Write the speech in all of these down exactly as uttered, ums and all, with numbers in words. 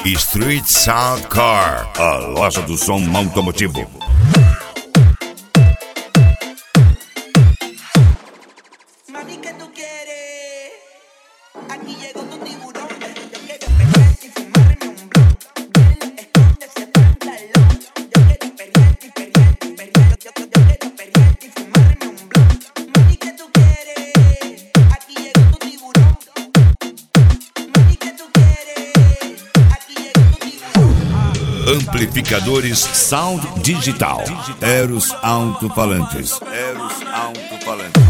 Street Sound Car, a loja do som automotivo. Mami, ¿qué tú quieres? Aquí llegó tu tiburón. Yo quiero pelearte y fumarme un blunt. Él esconde ese pantalón. Yo quiero pelearte y pelearte y pelearte. Yo, yo, yo quiero pelearte y fumarme un blunt. Mami, ¿qué tú quieres? Aquí llegó tu tiburón. Mami, ¿qué tú quieres? Aquí llegó tu tiburón. Amplificadores Sound Digital. Eros Alto-Falantes. Eros Alto-Falantes.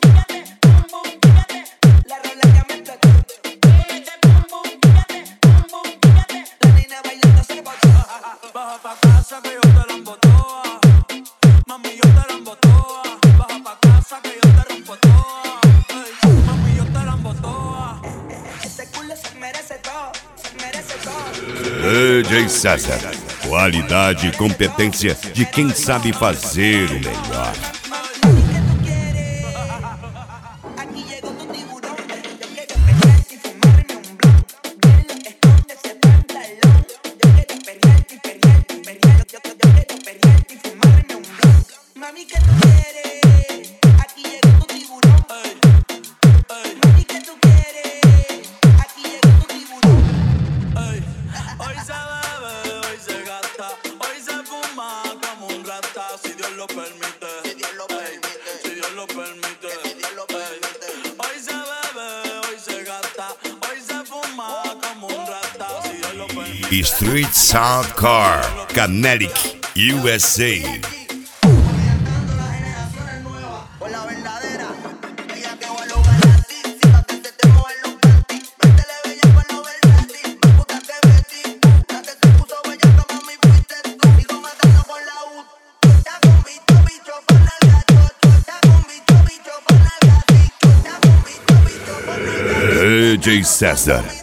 Baja pa' casa que yo te la embotoa. Mami, yo te la embotoa. Baja pa' casa que yo te rompo toa. Ey, mami, yo te la embotoa. Ese culo se merece todo, se merece todo. D J César. Qualidade e competência de quem sabe fazer o melhor. Mami, ¿qué tú quieres? Aquí llegó tu tiburón. Yo quiero pelearte y fumarme un blunt. Él esconde ese pantalón. Yo quiero pelearte y pelearte y pelearte. Yo, yo, yo quiero pelearte y fumarme un blunt. Mami, ¿qué tú quieres? Aquí llegó tu tiburón. Ey, ey, Mami, ¿qué tú quieres? Aquí llegó tu tiburón. ey. Hoy se bebe, hoy se gasta, hoy se fuma como un rata. Si Dios lo permite, Si Dios lo permite. si Dios lo permite, Si Dios lo permite. Ey. Hoy se bebe, hoy se gasta, hoy se fuma como un rata. Si Dios lo permite. Street Sound Car, Canelic, U S A. Orientando las generaciones nuevas por la verdadera. Ella que va a lograr a ti, si pa' que se te muevan los panties. Métele bella con lo versátil, más puta que Betty. La que se puso bella como mi fuiste tú. Sigo matando con la U. Está con bicho, bicho, con el gato. Está con bicho, bicho, con el gatito. Está con bicho, bicho, con el gatito. D J César.